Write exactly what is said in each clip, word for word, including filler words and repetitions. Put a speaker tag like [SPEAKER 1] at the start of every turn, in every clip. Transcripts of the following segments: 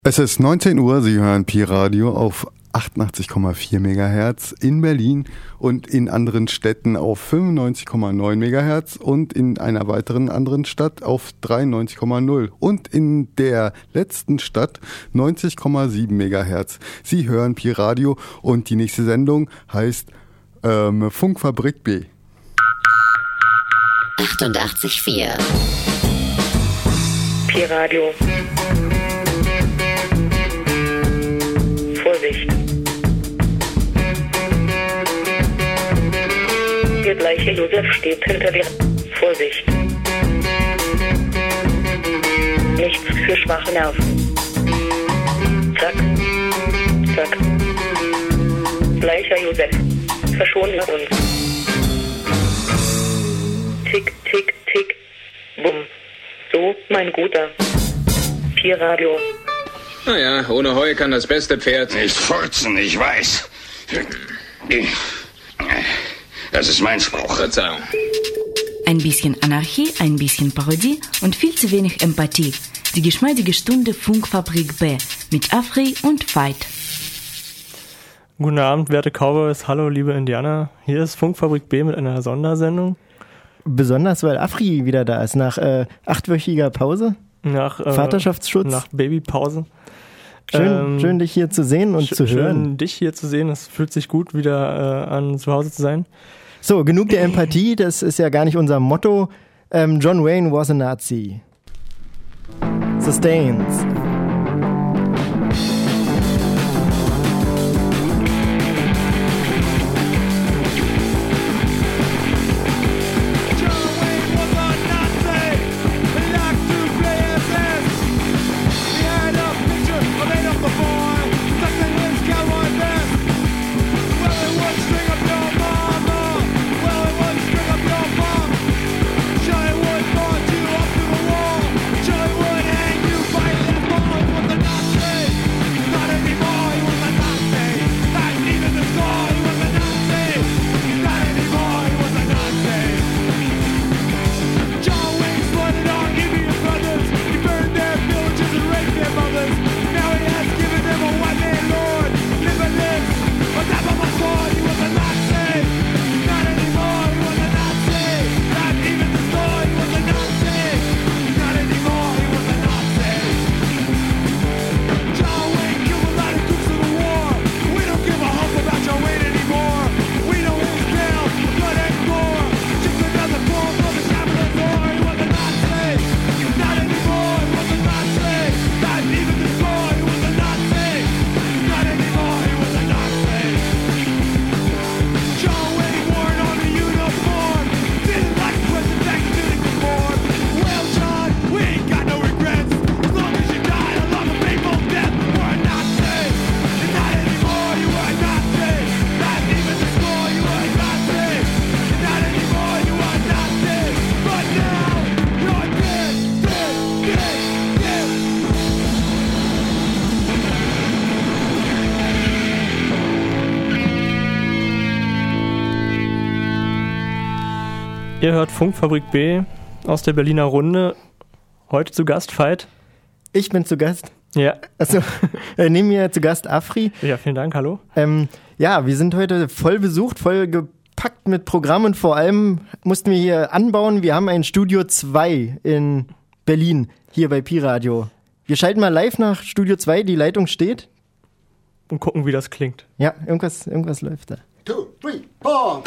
[SPEAKER 1] Es ist neunzehn Uhr, Sie hören Pi-Radio auf achtundachtzig Komma vier Megahertz in Berlin und in anderen Städten auf fünfundneunzig Komma neun Megahertz und in einer weiteren anderen Stadt auf dreiundneunzig Komma null und in der letzten Stadt neunzig Komma sieben Megahertz. Sie hören Pi-Radio und die nächste Sendung heißt ähm, Funkfabrik B.
[SPEAKER 2] achtundachtzig Komma vier
[SPEAKER 3] Pi-Radio. Vorsicht. Der gleiche Josef steht hinter dir. Vorsicht. Nichts für schwache Nerven. Zack. Zack. Gleicher Josef. Verschone uns. Tick, tick, tick. Bumm. So, mein Guter. Pi-Radio.
[SPEAKER 4] Naja, ohne Heu kann das beste Pferd
[SPEAKER 5] nicht furzen, ich weiß. Das ist mein Spruch.
[SPEAKER 4] Verzeihung.
[SPEAKER 6] Ein bisschen Anarchie, ein bisschen Parodie und viel zu wenig Empathie. Die geschmeidige Stunde Funkfabrik B mit Afri und Veit.
[SPEAKER 7] Guten Abend, werte Cowboys. Hallo, liebe Indianer. Hier ist Funkfabrik B mit einer Sondersendung.
[SPEAKER 8] Besonders, weil Afri wieder da ist, nach äh, achtwöchiger Pause.
[SPEAKER 7] Nach äh,
[SPEAKER 8] Vaterschaftsschutz.
[SPEAKER 7] Nach Babypause.
[SPEAKER 8] Schön,
[SPEAKER 7] ähm,
[SPEAKER 8] schön, dich hier zu sehen und
[SPEAKER 7] sch-
[SPEAKER 8] zu hören.
[SPEAKER 7] Schön, dich hier zu sehen. Es fühlt sich gut, wieder äh, an zu Hause zu sein.
[SPEAKER 8] So, genug der Empathie. Das ist ja gar nicht unser Motto. Ähm, John Wayne was a Nazi. Sustains.
[SPEAKER 7] Ihr hört Funkfabrik B aus der Berliner Runde. Heute zu Gast Veit.
[SPEAKER 8] Ich bin zu Gast.
[SPEAKER 7] Ja.
[SPEAKER 8] Also, äh, neben mir zu Gast Afri.
[SPEAKER 7] Ja, vielen Dank, hallo.
[SPEAKER 8] Ähm, ja, wir sind heute voll besucht, voll gepackt mit Programmen. Vor allem mussten wir hier anbauen. Wir haben ein Studio zwei in Berlin, hier bei Pi-Radio. Wir schalten mal live nach Studio zwei, die Leitung steht.
[SPEAKER 7] Und gucken, wie das klingt.
[SPEAKER 8] Ja, irgendwas, irgendwas läuft da.
[SPEAKER 9] Two, three, four.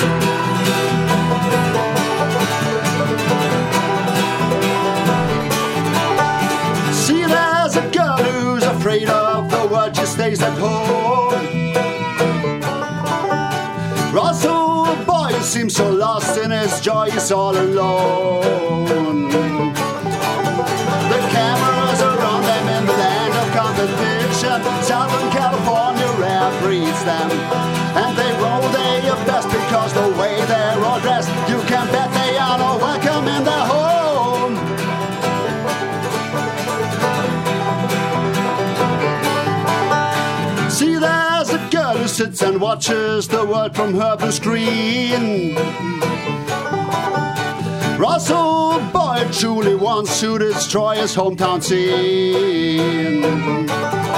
[SPEAKER 9] See, there's a girl who's afraid of the world, she stays at home. Russell, the boy, seems so lost in his joy, he's all alone. The cameras around them in the land of contradiction. Southern California rare breeds them, and they roll their best because the way they're all dressed, you can bet they are not welcome in their home. See, there's a girl who sits and watches the world from her blue screen. Russell Boyd truly wants to destroy his hometown scene.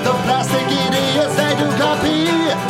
[SPEAKER 9] the plastic idiots, they do copy.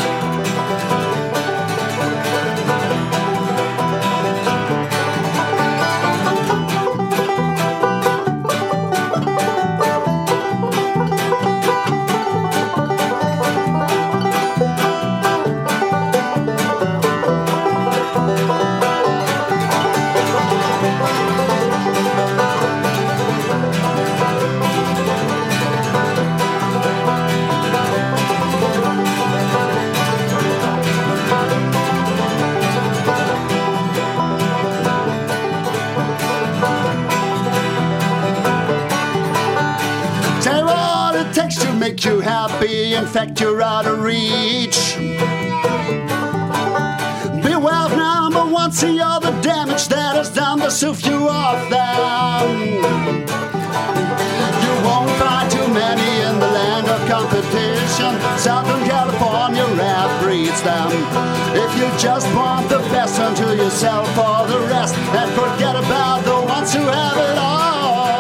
[SPEAKER 9] Make you happy, in fact you're out of reach. Beware of number one, see all the damage that is done to soothe you off them. You won't find too many in the land of competition. Southern California rap breeds them. If you just want the best, turn to yourself for the rest and forget about the ones who have it all.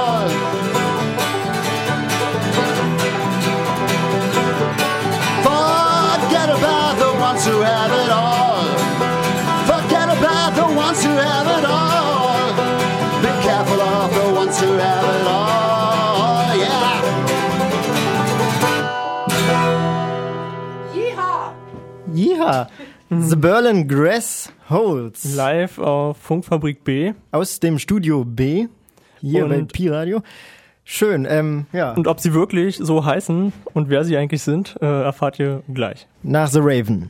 [SPEAKER 9] Who have it all. Forget about the ones who have it all. Be careful of the ones who have it all. Yeah.
[SPEAKER 8] Yeehaw! Yeehaw! The Berlin Grass Holes.
[SPEAKER 7] Live auf Funkfabrik B.
[SPEAKER 8] Aus dem Studio B. Hier
[SPEAKER 7] und
[SPEAKER 8] bei Pi Radio. Schön, ähm, ja.
[SPEAKER 7] Und ob sie wirklich so heißen und wer sie eigentlich sind, äh, erfahrt ihr gleich.
[SPEAKER 8] Nach The Raven.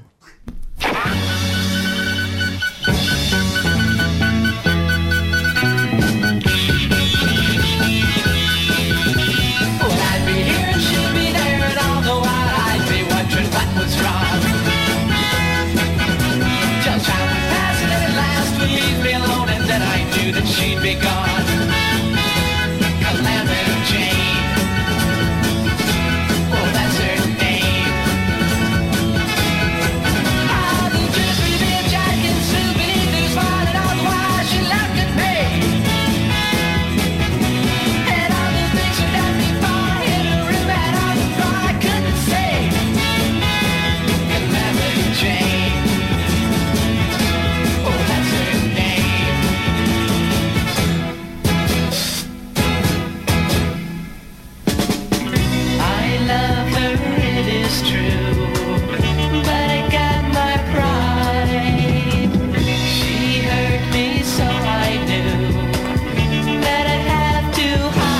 [SPEAKER 2] She'd be gone. Calamity Jane. Oh, that's her name. All the drippy bitch I can still believe there's falling out why she laughed at me. And all the things she done before hit her real bad on the floor I couldn't say. Calamity Jane. Oh, that's her name. Love her, it is true, but I got my pride. She hurt me, so I knew that I'd have to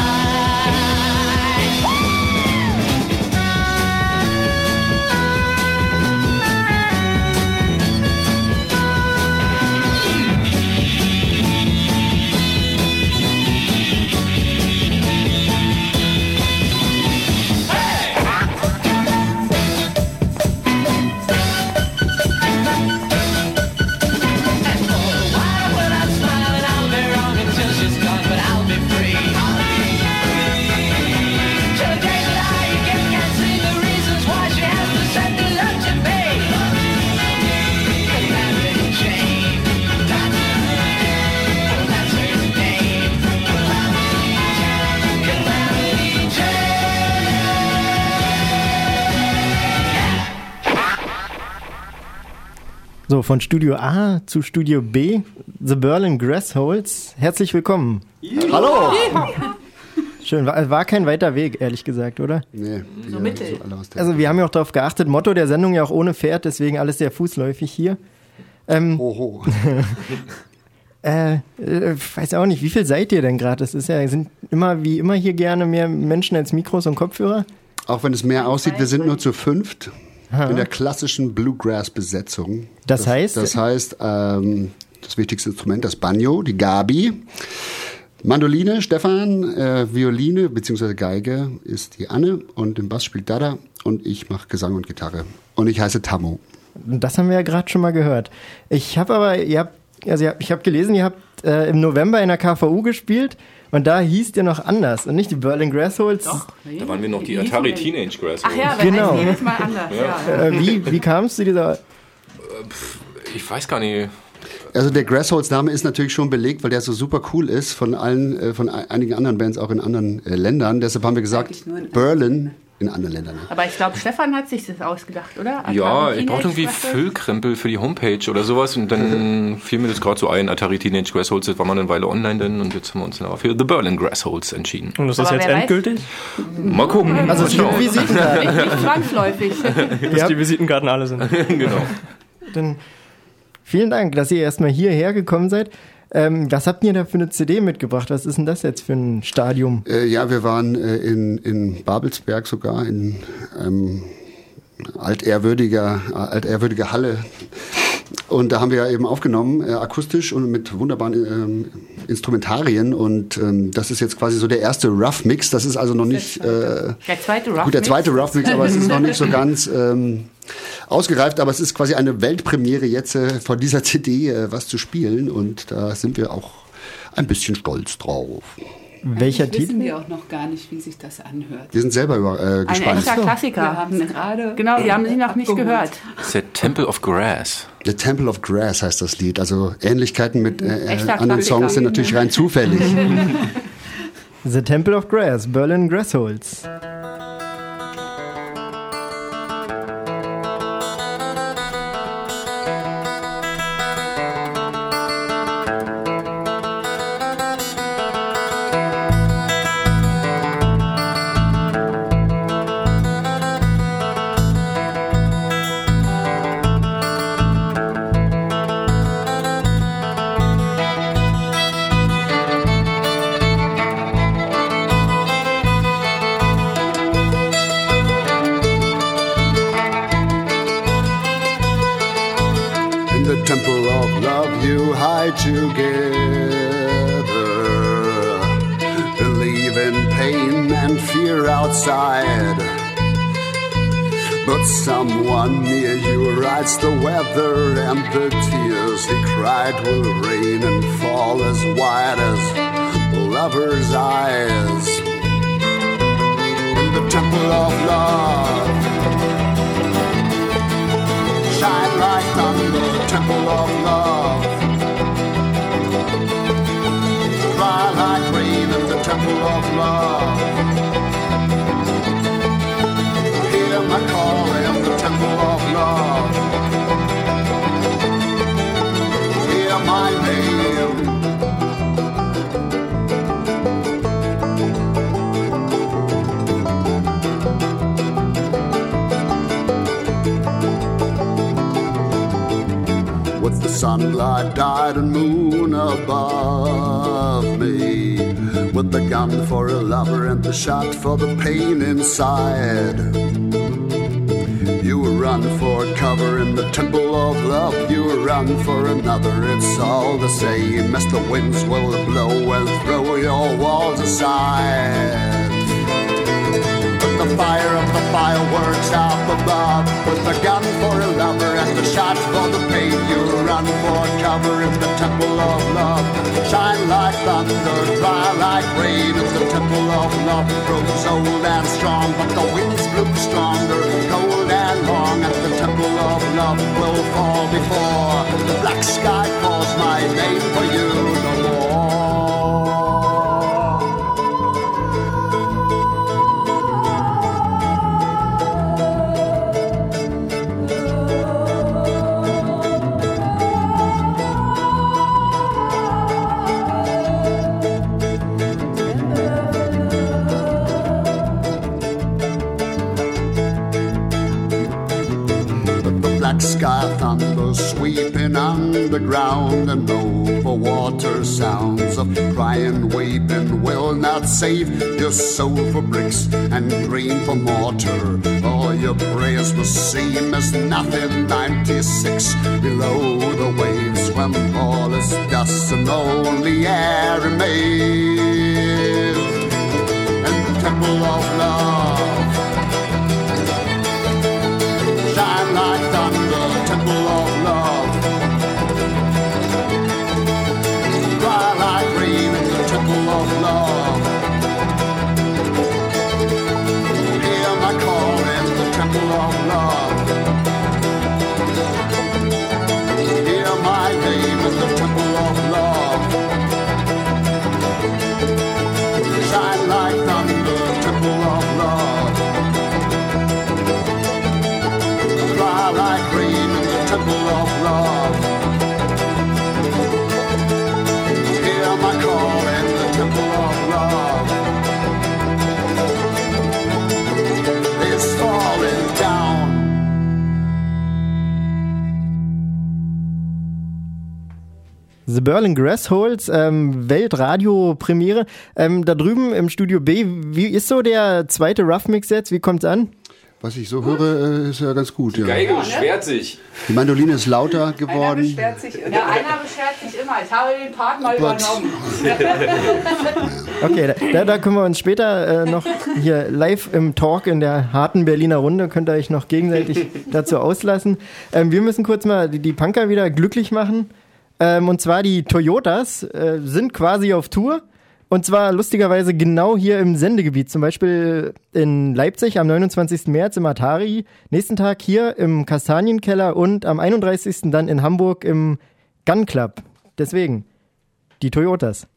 [SPEAKER 8] So, von Studio A zu Studio B, The Berlin Grass Holes. Herzlich willkommen.
[SPEAKER 9] Ja. Hallo!
[SPEAKER 8] Schön, war, war kein weiter Weg, ehrlich gesagt, oder?
[SPEAKER 9] Nee.
[SPEAKER 10] So mittel.
[SPEAKER 9] So
[SPEAKER 8] also wir haben ja auch darauf geachtet, Motto der Sendung ja auch ohne Pferd, deswegen alles sehr fußläufig hier. Ähm,
[SPEAKER 9] Oho.
[SPEAKER 8] äh, äh, weiß auch nicht, wie viel seid ihr denn gerade? Das ist ja, sind immer wie immer hier gerne mehr Menschen als Mikros und Kopfhörer.
[SPEAKER 9] Auch wenn es mehr aussieht, wir sind nur zu fünft. Aha. In der klassischen Bluegrass-Besetzung.
[SPEAKER 8] Das, das heißt?
[SPEAKER 9] Das heißt, ähm, das wichtigste Instrument, das Banjo, die Gabi. Mandoline, Stefan, äh, Violine bzw. Geige ist die Anne und im Bass spielt Dada und ich mache Gesang und Gitarre. Und ich heiße Tammo.
[SPEAKER 8] Das haben wir ja gerade schon mal gehört. Ich habe aber, ihr habt, also ich habe gelesen, ihr habt äh, im November in der K V U gespielt. Und da hieß ihr noch anders und nicht die Berlin Grass Holes.
[SPEAKER 10] Doch, nee.
[SPEAKER 11] Da waren wir noch die Atari Teenage Grass Holes.
[SPEAKER 10] Ach ja, wir
[SPEAKER 8] genau.
[SPEAKER 10] heißen jedes Mal anders. Ja.
[SPEAKER 8] Ja. Äh, wie wie kam es zu dieser...
[SPEAKER 11] Ich weiß gar nicht.
[SPEAKER 9] Also der Grass Holes Name ist natürlich schon belegt, weil der so super cool ist von allen, äh, von einigen anderen Bands auch in anderen äh, Ländern. Deshalb haben wir gesagt Berlin in anderen Ländern.
[SPEAKER 10] Aber ich glaube, Stefan hat sich das ausgedacht, oder? Atari
[SPEAKER 11] Ja, ich brauchte
[SPEAKER 10] Teenage
[SPEAKER 11] irgendwie
[SPEAKER 10] Grassholes?
[SPEAKER 11] Füllkrempel für die Homepage oder sowas und dann fiel mir das gerade so ein, Atari Teenage Grassholes, das war mal eine Weile online dann und jetzt haben wir uns dann auch für The Berlin Grassholes entschieden.
[SPEAKER 7] Und das ist
[SPEAKER 10] Aber
[SPEAKER 7] jetzt
[SPEAKER 10] wer weiß?
[SPEAKER 7] endgültig?
[SPEAKER 11] Mal gucken.
[SPEAKER 8] Also es
[SPEAKER 11] Mal
[SPEAKER 8] gibt
[SPEAKER 11] schauen.
[SPEAKER 8] Visitenkarten.
[SPEAKER 10] Nicht, nicht zwangsläufig.
[SPEAKER 7] Bis
[SPEAKER 8] Ja.
[SPEAKER 7] die Visitenkarten alle sind.
[SPEAKER 11] Genau.
[SPEAKER 8] Dann vielen Dank, dass ihr erstmal hierher gekommen seid. Ähm, was habt ihr da für eine C D mitgebracht? Was ist denn das jetzt für ein Stadium?
[SPEAKER 9] Äh, ja, wir waren äh, in, in Babelsberg sogar, in ähm, altehrwürdiger, äh, altehrwürdiger Halle. Und da haben wir eben aufgenommen, äh, akustisch und mit wunderbaren ähm, Instrumentarien. Und ähm, das ist jetzt quasi so der erste Rough Mix. Das ist also noch nicht... Äh,
[SPEAKER 10] Der zweite Rough
[SPEAKER 9] gut, der
[SPEAKER 10] Mix.
[SPEAKER 9] zweite Rough Mix, aber es ist noch nicht so ganz ähm, ausgereift. Aber es ist quasi eine Weltpremiere jetzt äh, von dieser C D äh, was zu spielen. Und da sind wir auch ein bisschen stolz drauf.
[SPEAKER 8] Welcher
[SPEAKER 12] Eigentlich wissen
[SPEAKER 8] Titel?
[SPEAKER 12] wir auch noch gar nicht, wie sich das anhört.
[SPEAKER 9] Wir sind selber über, äh,
[SPEAKER 10] Ein
[SPEAKER 9] gespannt.
[SPEAKER 10] echter Klassiker.
[SPEAKER 12] Wir haben es gerade
[SPEAKER 10] Genau, wir haben sie noch nicht
[SPEAKER 12] abgeholt.
[SPEAKER 10] gehört.
[SPEAKER 11] Das ist der Temple of Grass.
[SPEAKER 9] The Temple of Grass heißt das Lied. Also Ähnlichkeiten mit äh,
[SPEAKER 10] Echter
[SPEAKER 9] anderen
[SPEAKER 10] Klassiker.
[SPEAKER 9] Songs sind natürlich rein zufällig.
[SPEAKER 8] The Temple of Grass, Berlin Grassholes.
[SPEAKER 9] In the temple of love you hide together. Believe in pain and fear outside. But someone near you writes the weather, and the tears he cried will rain and fall as white as lovers' eyes. In the temple of love, shine like thunder, the temple of love. Cry like rain in the temple of love. Hear my call in the temple of love. Hear my name. With the sunlight died and moon above me, with the gun for a lover and the shot for the pain inside. You run for cover in the temple of love, you run for another, it's all the same as the winds will blow and throw your walls aside. The fire of the fireworks up above, with the gun for a lover and the shot for the pain. You run for cover in the temple of love. Shine like thunder, dry like rain. It's the temple of love, grows old and strong, but the winds blow stronger, cold and long. And the temple of love will fall before the black sky calls my name for you no more. Black sky thunder sweeping underground, and over water sounds of crying weeping will not save your soul for bricks and green for mortar. All your prayers will seem as nothing. ninety-six below the waves, when all is dust and only air remains. And the temple of love, shine like thunder, temple of love. Cry like rain in the temple of love. Hear my call in the temple of love. Hear my name in the temple of love. Shine like thunder, temple of love. temple of love. Hear my call in the temple of love. It's falling down.
[SPEAKER 8] The Berlin Grassholes, ähm, Weltradio-Premiere. Ähm, da drüben im Studio B, wie ist so der zweite Rough Mix jetzt? Wie kommt's an?
[SPEAKER 9] Was ich so höre, ist ja ganz gut.
[SPEAKER 11] Die
[SPEAKER 9] Ja.
[SPEAKER 11] Geige beschwert sich.
[SPEAKER 9] Die Mandoline ist lauter geworden.
[SPEAKER 10] Beschwert sich immer. Ja, einer beschwert sich immer. Ich habe den Part mal
[SPEAKER 9] But-
[SPEAKER 10] übernommen.
[SPEAKER 8] Okay, da, da können wir uns später äh, noch hier live im Talk in der harten Berliner Runde, könnt ihr euch noch gegenseitig dazu auslassen. Ähm, wir müssen kurz mal die, die Punker wieder glücklich machen. Ähm, und zwar die Toyotas äh, sind quasi auf Tour. Und zwar lustigerweise genau hier im Sendegebiet. Zum Beispiel in Leipzig am neunundzwanzigsten März im Atari. Nächsten Tag hier im Kastanienkeller und am einunddreißigsten dann in Hamburg im Gun Club. Deswegen, die Toyotas.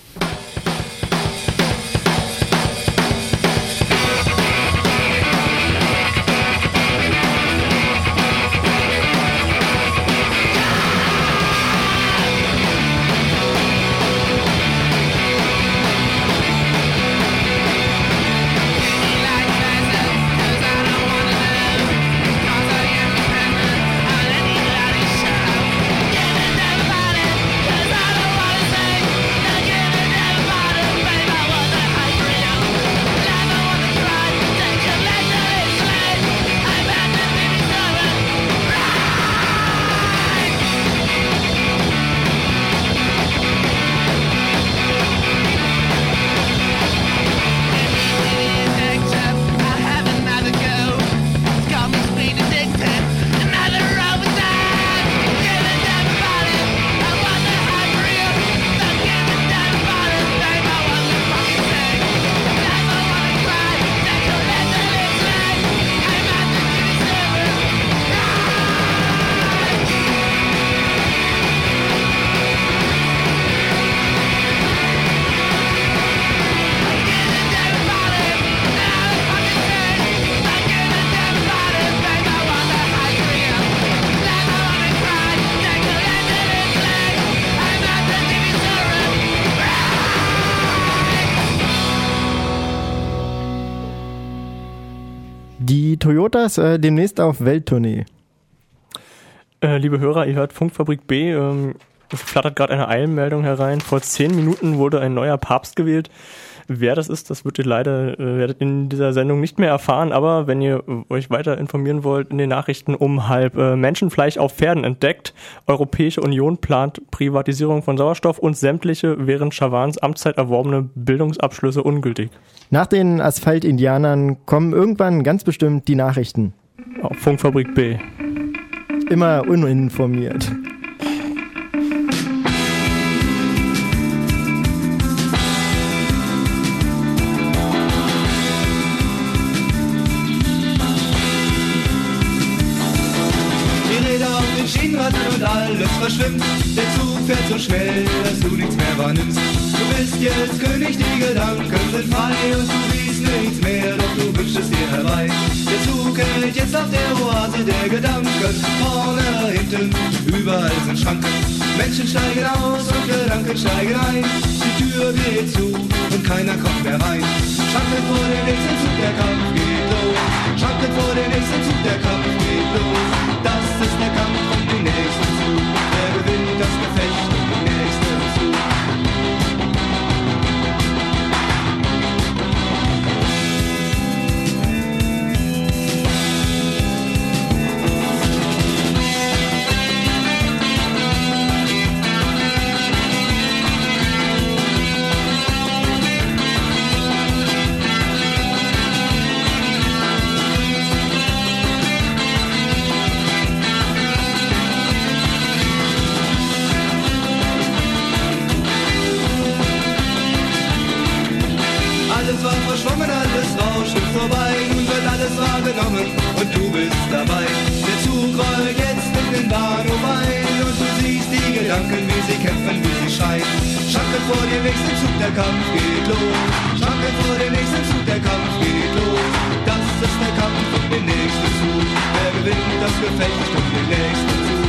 [SPEAKER 8] Die Toyotas äh, demnächst auf Welttournee.
[SPEAKER 7] Äh, liebe Hörer, ihr hört Funkfabrik B. Ähm, es flattert gerade eine Eilmeldung herein. Vor zehn Minuten wurde ein neuer Papst gewählt. Wer das ist, das wird ihr leider äh, werdet in dieser Sendung nicht mehr erfahren. Aber wenn ihr äh, euch weiter informieren wollt, in den Nachrichten um halb äh, Menschenfleisch auf Pferden entdeckt. Europäische Union plant Privatisierung von Sauerstoff und sämtliche während Schavans Amtszeit erworbene Bildungsabschlüsse ungültig.
[SPEAKER 8] Nach den Asphalt-Indianern kommen irgendwann ganz bestimmt die Nachrichten.
[SPEAKER 7] Auf Funkfabrik B.
[SPEAKER 8] Immer uninformiert.
[SPEAKER 13] Die Räder auf den Schienen rattern und alles verschwimmt. Der Zug fährt so schnell, dass du nichts mehr wahrnimmst. Du bist jetzt König, die Gedanken sind frei und du siehst nichts mehr, doch du wünschst es dir herbei. Der Zug hält jetzt auf der Oase der Gedanken. Vorne, hinten, überall sind Schranken. Menschen steigen aus und Gedanken steigen ein. Die Tür geht zu und keiner kommt mehr rein. Schranken vor dem nächsten Zug, der Kampf geht los. Schranken vor dem nächsten Zug, der Kampf geht los. Das ist der Kampf um den nächsten Zug. Wer gewinnt das Gefecht um den nächsten Zug? Alles war verschwommen, alles rauscht und vorbei. Nun wird alles wahrgenommen und du bist dabei. Der Zug rollt jetzt in den Bahnhof ein und du siehst die Gedanken, wie sie kämpfen, wie sie schreien. Schranken vor dem nächsten Zug, der Kampf geht los. Schranken vor dem nächsten Zug, der Kampf geht los. Das ist der Kampf um den nächsten Zug. Wer gewinnt das Gefecht um den nächsten Zug?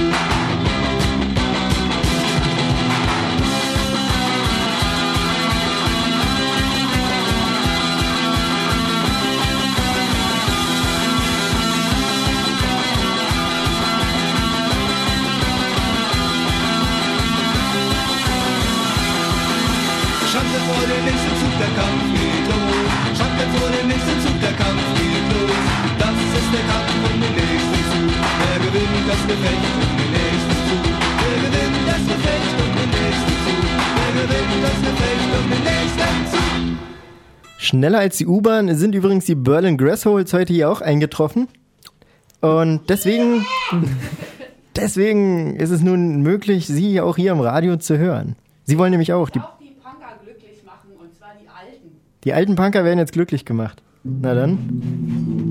[SPEAKER 13] der Kampf geht los. Schreibt jetzt vor den nächsten Zug, der Kampf geht los. Das ist der Kampf um den nächsten Zug. Wer gewinnt das Gefecht um den nächsten Zug? Wer gewinnt das Gefecht um den nächsten Zug? Wer gewinnt das Gefecht um den nächsten Zug?
[SPEAKER 8] Schneller als die U-Bahn sind übrigens die Berlin Grassholes heute hier auch eingetroffen. Und deswegen, deswegen ist es nun möglich, Sie auch hier im Radio zu hören. Sie wollen nämlich auch die,
[SPEAKER 10] Auch die Punker glücklich machen, und zwar die Alten.
[SPEAKER 8] die alten Punker werden jetzt glücklich gemacht. Na dann.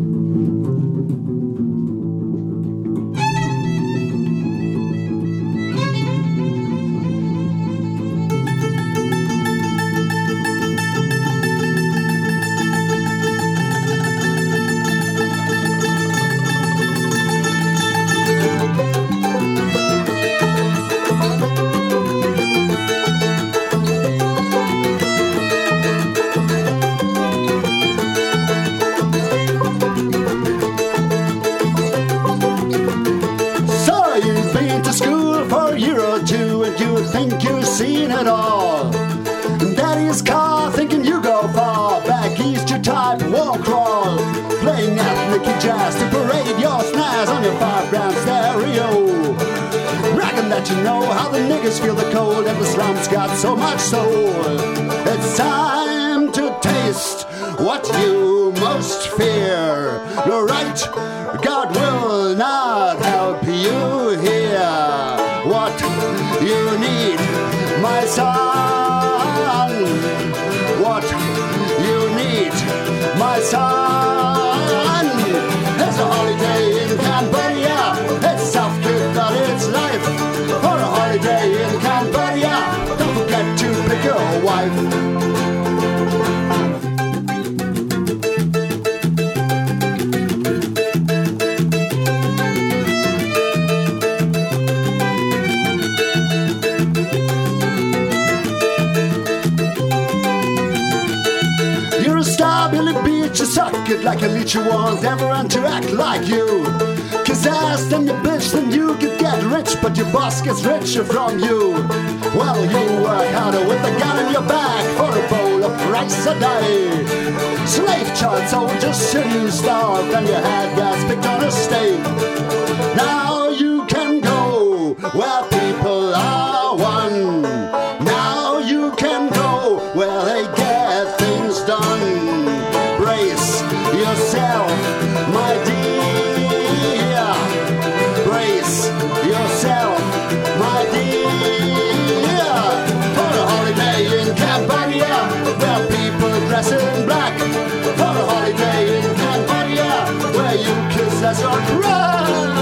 [SPEAKER 9] So you've been to school for a year or two and you think you've seen it all. Daddy's car thinking you go far. Back east you type wall crawl. Playing ethnic jazz to parade your snares on your five grand stereo. Bragging that you know how the niggas feel the cold and the slums got so much soul. It's time to taste what you most fear. You're right, God will not help you here. What you need, my son. What you need, my son. There's a holiday in Cambodia. It's tough kid, but it's life. For a holiday in Cambodia, don't forget to pick your wife. You're a star, Billy Beach, you suck it like a leech. You want everyone to act like you. Kiss ass, then you bitch, then you could get rich, but your boss gets richer from you. Well, you work harder with a gun in your back for a bowl of rice a day. Slave child soldier, city starved, and your head gets picked on a stake. Now you can go where people are one. Now you can go where they get things done. Brace yourself, my dear. Brace yourself, my dear. For a holiday in Cambodia, where people dress in black. For a holiday in Cambodia, where you kiss as or cry.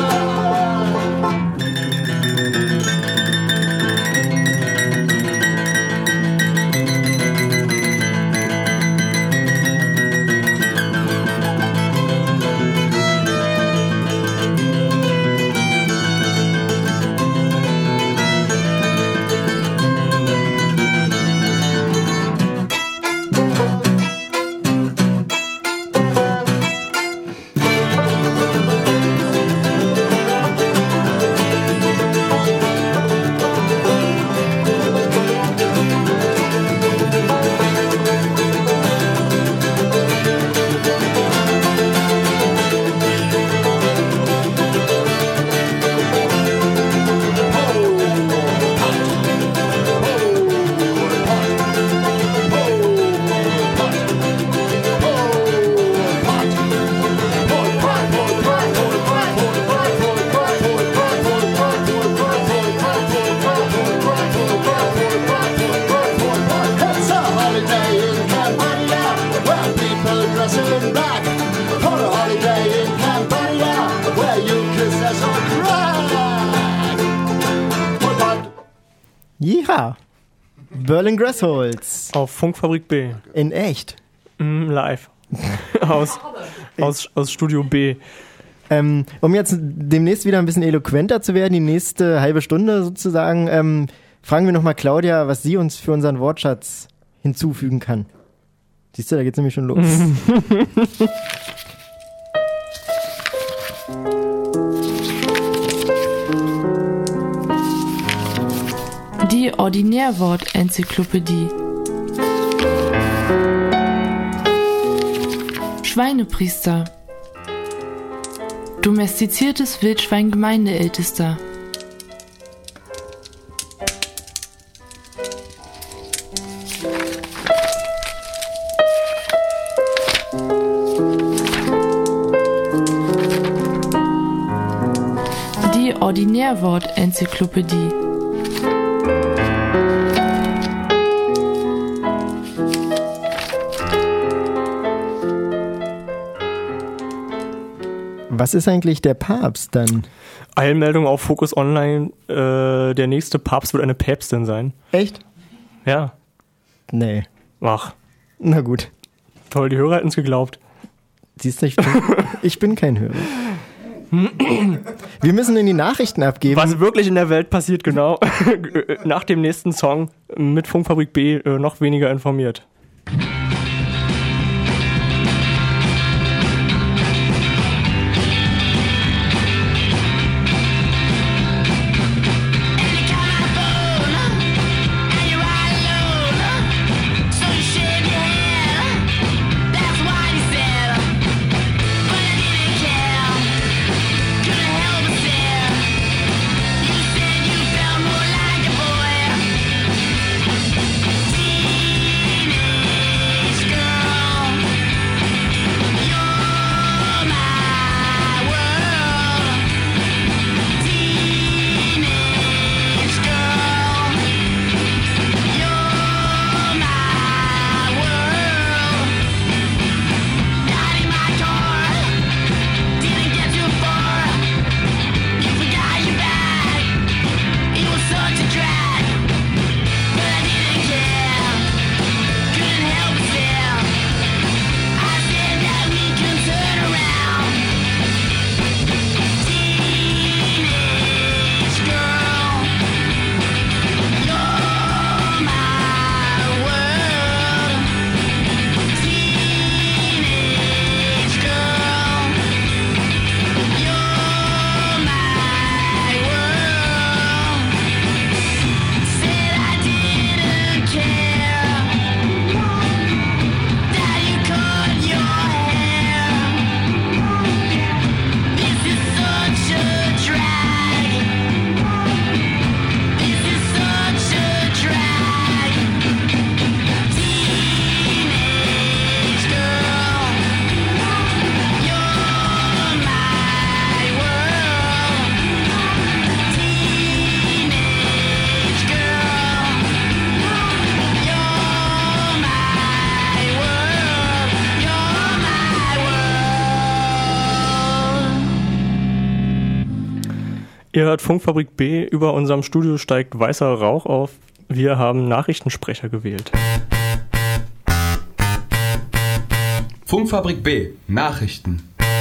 [SPEAKER 8] Ja, Berlin Grassholes.
[SPEAKER 7] Auf Funkfabrik B.
[SPEAKER 8] In echt?
[SPEAKER 7] Mm, live. aus, aus, aus Studio B.
[SPEAKER 8] Ähm, um jetzt demnächst wieder ein bisschen eloquenter zu werden, die nächste halbe Stunde sozusagen, ähm, fragen wir nochmal Claudia, was sie uns für unseren Wortschatz hinzufügen kann. Siehst du, da geht's nämlich schon los.
[SPEAKER 14] Die Ordinärwort-Enzyklopädie. Schweinepriester. Domestiziertes Wildschwein Gemeindeältester. Die Ordinärwort-Enzyklopädie.
[SPEAKER 8] Was ist eigentlich der Papst dann?
[SPEAKER 7] Eilmeldung auf Focus Online, äh, der nächste Papst wird eine Päpstin sein.
[SPEAKER 8] Echt?
[SPEAKER 7] Ja.
[SPEAKER 8] Nee.
[SPEAKER 7] Ach.
[SPEAKER 8] Na gut.
[SPEAKER 7] Toll, die Hörer hätten es geglaubt.
[SPEAKER 8] Siehst du, ich bin, ich bin kein Hörer. Wir müssen in die Nachrichten abgeben.
[SPEAKER 7] Was wirklich in der Welt passiert, genau. Nach dem nächsten Song mit Funkfabrik B äh, noch weniger informiert. Ihr hört Funkfabrik B, über unserem Studio steigt weißer Rauch auf. Wir haben Nachrichtensprecher gewählt.
[SPEAKER 15] Funkfabrik B, Nachrichten.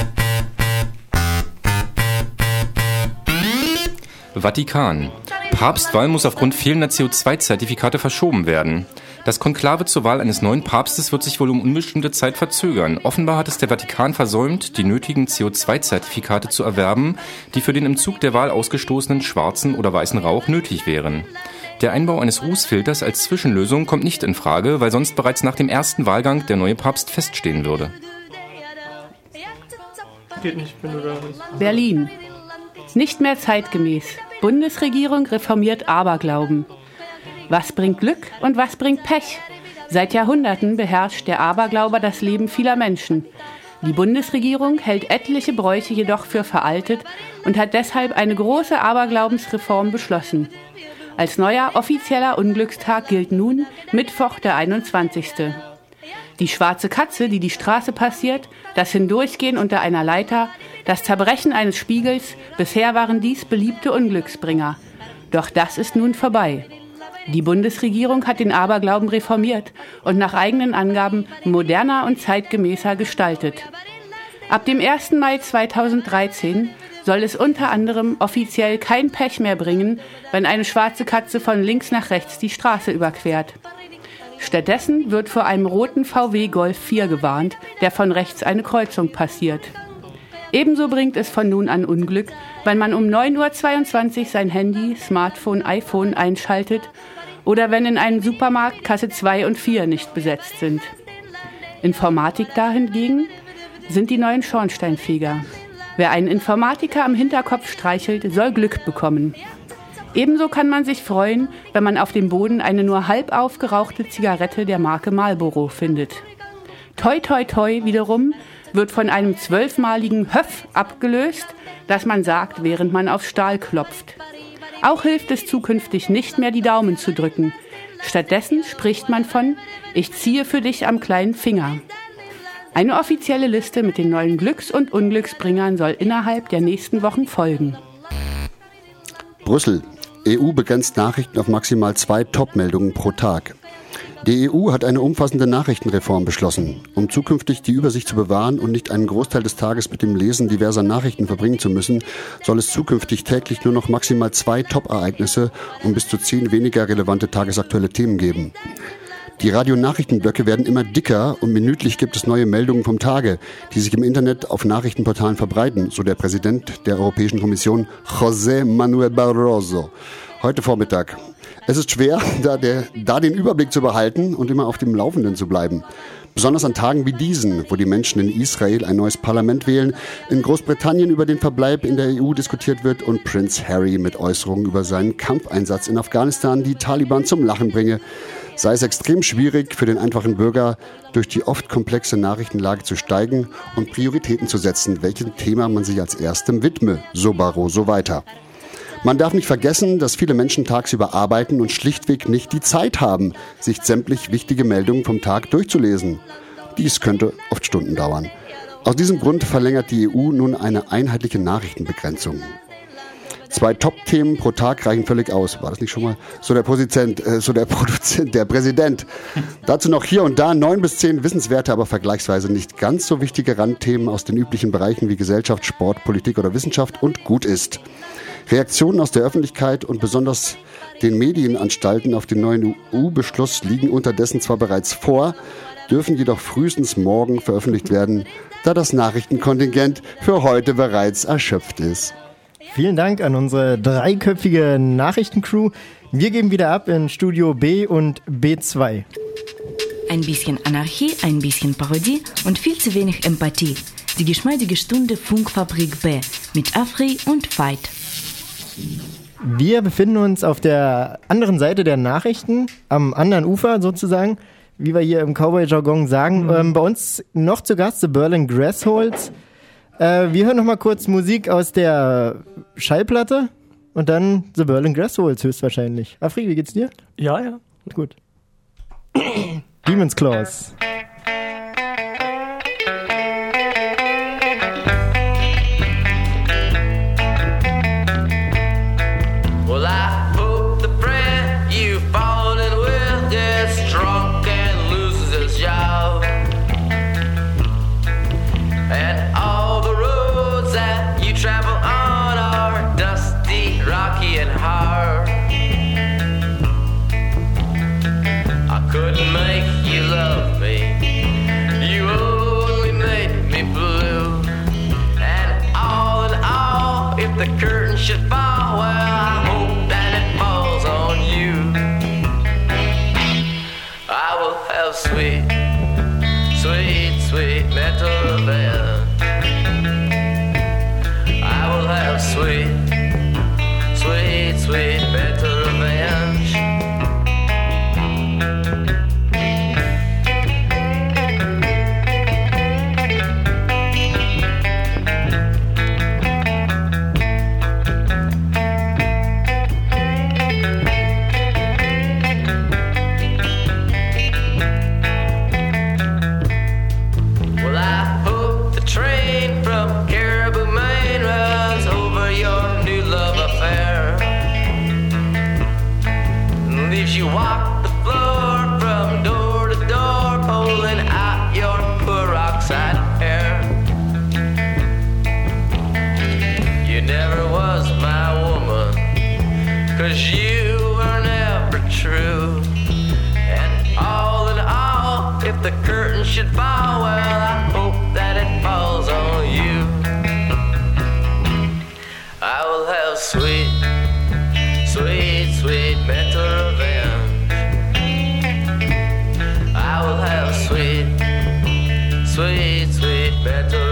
[SPEAKER 11] Vatikan. Papstwahl muss aufgrund fehlender C O zwei Zertifikate verschoben werden. Das Konklave zur Wahl eines neuen Papstes wird sich wohl um unbestimmte Zeit verzögern. Offenbar hat es der Vatikan versäumt, die nötigen C O zwei Zertifikate zu erwerben, die für den im Zug der Wahl ausgestoßenen schwarzen oder weißen Rauch nötig wären. Der Einbau eines Rußfilters als Zwischenlösung kommt nicht in Frage, weil sonst bereits nach dem ersten Wahlgang der neue Papst feststehen würde.
[SPEAKER 7] Geht nicht, wenn du da bist.
[SPEAKER 12] Berlin. Nicht mehr zeitgemäß. Bundesregierung reformiert Aberglauben. Was bringt Glück und was bringt Pech? Seit Jahrhunderten beherrscht der Aberglaube das Leben vieler Menschen. Die Bundesregierung hält etliche Bräuche jedoch für veraltet und hat deshalb eine große Aberglaubensreform beschlossen. Als neuer offizieller Unglückstag gilt nun Mittwoch, der einundzwanzigste Die schwarze Katze, die die Straße passiert, das Hindurchgehen unter einer Leiter, das Zerbrechen eines Spiegels, bisher waren dies beliebte Unglücksbringer. Doch das ist nun vorbei. Die Bundesregierung hat den Aberglauben reformiert und nach eigenen Angaben moderner und zeitgemäßer gestaltet. Ab dem ersten Mai zweitausenddreizehn soll es unter anderem offiziell kein Pech mehr bringen, wenn eine schwarze Katze von links nach rechts die Straße überquert. Stattdessen wird vor einem roten V W Golf vier gewarnt, der von rechts eine Kreuzung passiert. Ebenso bringt es von nun an Unglück, wenn man um neun Uhr zweiundzwanzig sein Handy, Smartphone, iPhone einschaltet oder wenn in einem Supermarkt Kasse zwei und vier nicht besetzt sind. Informatik dahingegen sind die neuen Schornsteinfeger. Wer einen Informatiker am Hinterkopf streichelt, soll Glück bekommen. Ebenso kann man sich freuen, wenn man auf dem Boden eine nur halb aufgerauchte Zigarette der Marke Marlboro findet. Toi toi toi wiederum wird von einem zwölfmaligen Höff abgelöst, das man sagt, während man auf Stahl klopft. Auch hilft es zukünftig nicht mehr, die Daumen zu drücken. Stattdessen spricht man von „Ich ziehe für dich am kleinen Finger". Eine offizielle Liste mit den neuen Glücks- und Unglücksbringern soll innerhalb der nächsten Wochen folgen.
[SPEAKER 15] Brüssel. E U begrenzt Nachrichten auf maximal zwei Top-Meldungen pro Tag. Die E U hat eine umfassende Nachrichtenreform beschlossen. Um zukünftig die Übersicht zu bewahren und nicht einen Großteil des Tages mit dem Lesen diverser Nachrichten verbringen zu müssen, soll es zukünftig täglich nur noch maximal zwei Top-Ereignisse und bis zu zehn weniger relevante tagesaktuelle Themen geben. Die Radionachrichtenblöcke werden immer dicker und minütlich gibt es neue Meldungen vom Tage, die sich im Internet auf Nachrichtenportalen verbreiten, so der Präsident der Europäischen Kommission, José Manuel Barroso, heute Vormittag. Es ist schwer, da, der, da den Überblick zu behalten und immer auf dem Laufenden zu bleiben. Besonders an Tagen wie diesen, wo die Menschen in Israel ein neues Parlament wählen, in Großbritannien über den Verbleib in der E U diskutiert wird und Prince Harry mit Äußerungen über seinen Kampfeinsatz in Afghanistan die Taliban zum Lachen bringe, sei es extrem schwierig für den einfachen Bürger, durch die oft komplexe Nachrichtenlage zu steigen und Prioritäten zu setzen, welchem Thema man sich als erstem widme, so Barroso weiter. Man darf nicht vergessen, dass viele Menschen tagsüber arbeiten und schlichtweg nicht die Zeit haben, sich sämtlich wichtige Meldungen vom Tag durchzulesen. Dies könnte oft Stunden dauern. Aus diesem Grund verlängert die E U nun eine einheitliche Nachrichtenbegrenzung. Zwei Top-Themen pro Tag reichen völlig aus. War das nicht schon mal? So der Produzent, äh, so der Produzent, der Präsident. Dazu noch hier und da neun bis zehn wissenswerte, aber vergleichsweise nicht ganz so wichtige Randthemen aus den üblichen Bereichen wie Gesellschaft, Sport, Politik oder Wissenschaft und gut ist. Reaktionen aus der Öffentlichkeit und besonders den Medienanstalten auf den neuen E U-Beschluss liegen unterdessen zwar bereits vor, dürfen jedoch frühestens morgen veröffentlicht werden, da das Nachrichtenkontingent für heute bereits erschöpft ist.
[SPEAKER 8] Vielen Dank an unsere dreiköpfige Nachrichtencrew. Wir geben wieder ab in Studio B und B zwei.
[SPEAKER 6] Ein bisschen Anarchie, ein bisschen Parodie und viel zu wenig Empathie. Die geschmeidige Stunde Funkfabrik B mit Afri und Veit.
[SPEAKER 8] Wir befinden uns auf der anderen Seite der Nachrichten, am anderen Ufer sozusagen, wie wir hier im Cowboy-Jargon sagen. Mhm. Ähm, bei uns noch zu Gast The Berlin Grassholes. Äh, wir hören noch mal kurz Musik aus der Schallplatte und dann The Berlin Grassholes höchstwahrscheinlich. Afri, wie geht's dir?
[SPEAKER 7] Ja, ja.
[SPEAKER 8] Gut. Demon's Claws.
[SPEAKER 16] Well, I hope the friend you've fallen with gets drunk and loses his job. And all the roads that you travel on are dusty, rocky, and hard. I couldn't make you love me. You only made me blue. And all in all, if the curtain should fall, well, I hope that it falls on you. I will have sweet, sweet, sweet mental revenge. I will have sweet, sweet, sweet mental revenge. Well, I hope the train from Caribou, Maine runs over your new love affair and leaves you walk the floor from door to door, pulling out your peroxide hair. You never was my woman, 'cause you were never true. And all in all, if the curtain should fall, well, I hope that it falls on you. I will have sweet, sweet, sweet mental revenge. I will have sweet, sweet, sweet mental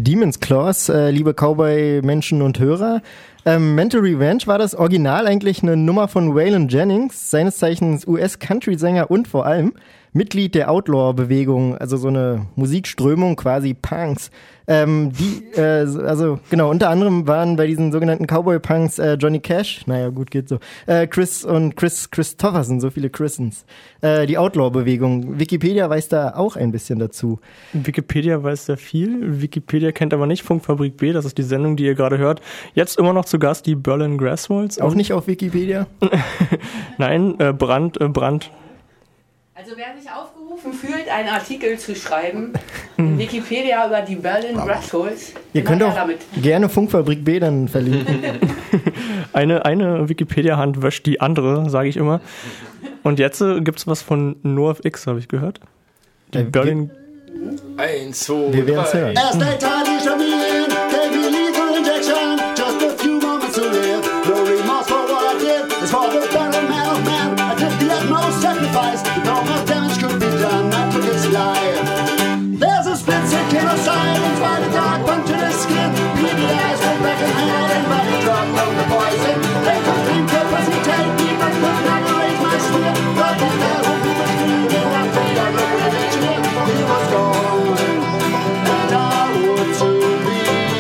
[SPEAKER 8] Demon's Claws, äh, liebe Cowboy-Menschen und Hörer. Ähm, Mental Revenge war das Original eigentlich eine Nummer von Waylon Jennings, seines Zeichens U S-Country-Sänger und vor allem Mitglied der Outlaw-Bewegung, also so eine Musikströmung, quasi Punks. Ähm, die, äh, also genau, unter anderem waren bei diesen sogenannten Cowboy-Punks äh, Johnny Cash, naja gut, geht so, äh, Chris und Chris Christopherson, so viele Christens. Äh, die Outlaw-Bewegung. Wikipedia weiß da auch ein bisschen dazu.
[SPEAKER 7] Wikipedia weiß da viel. Wikipedia kennt aber nicht Funkfabrik B, das ist die Sendung, die ihr gerade hört. Jetzt immer noch zu Gast die Berlin Grassholz.
[SPEAKER 8] Auch nicht auf Wikipedia?
[SPEAKER 7] Nein, äh, Brand, äh, Brand.
[SPEAKER 12] Also wer sich aufgerufen fühlt, einen Artikel zu schreiben in Wikipedia über die Berlin Grassholz,
[SPEAKER 8] ihr könnt auch damit gerne Funkfabrik B dann verlinken.
[SPEAKER 7] eine eine Wikipedia-Hand wäscht die andere, sage ich immer. Und jetzt äh, gibt's was von NoFX, habe ich gehört. Die äh, Berlin...
[SPEAKER 11] Eins, zwei,
[SPEAKER 8] wir werden's hören.
[SPEAKER 9] As they tied each of me in, gave me lethal injection, just a few moments to live. No remorse for what I did, it's for the better man of man. I did the utmost sacrifice, no more damage could be done, I took his life. There's a split second of silence while the dark punctured his skin. Bleedy eyes rolled back in hand and body dropped from the poison. They could think they hesitate me, but could not erase my sneer. But the devil who was dreaming after I looked at each year, he was gone, and I would soon be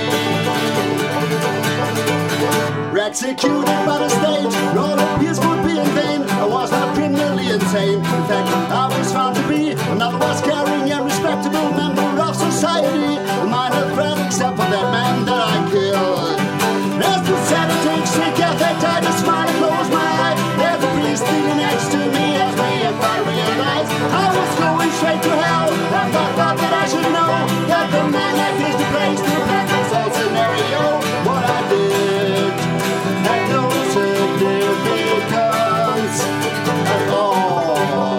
[SPEAKER 9] executed by the stage. No appeals would be in vain. I was not criminally insane. In fact, I was found to be another was carrying a respectable member of society. A minor threat except for that man that I killed. As the Saturday sick effect, I just smile and close my eye. There's a priest sitting next to me as me if I realized I was going straight to hell. And I thought that I should know that the man that is the place to pack this whole scenario. What I did had no significance at all.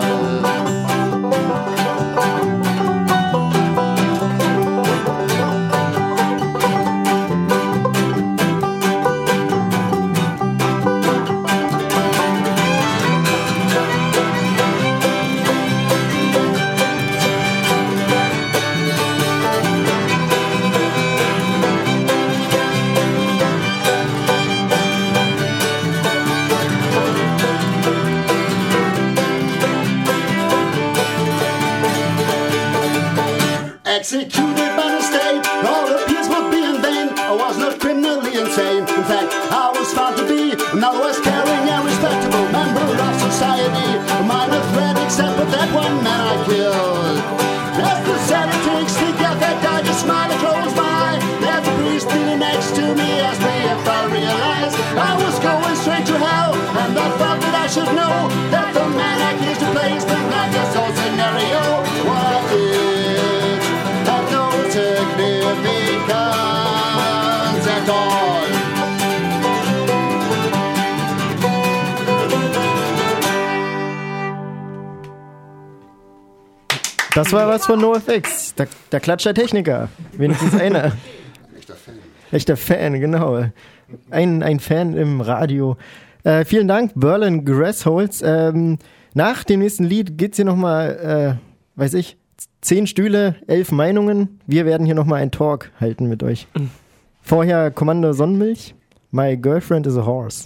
[SPEAKER 9] Executed by the state, all appeals would be in vain. I was not criminally insane. In fact, I was found to be another was carrying a respectable member of society. A minor threat except for that one man I killed. As the Saturday stick effect, I just smile and close my eye. There's a priest sitting next to me as me if I realized I was going straight to hell. And I thought that I should know that the man I killed is the place to black this whole scenario. What I did had no significance at all.
[SPEAKER 8] Das war was von NoFX. Da, da klatscht der Techniker. Wenigstens einer.
[SPEAKER 15] Echter Fan.
[SPEAKER 8] Echter Fan, genau. Ein, ein Fan im Radio. Äh, vielen Dank, Berlin Grassholz. Ähm, nach dem nächsten Lied geht's hier nochmal, äh, weiß ich, zehn Stühle, elf Meinungen. Wir werden hier nochmal einen Talk halten mit euch. Vorher Kommando Sonnenmilch. My girlfriend is a horse.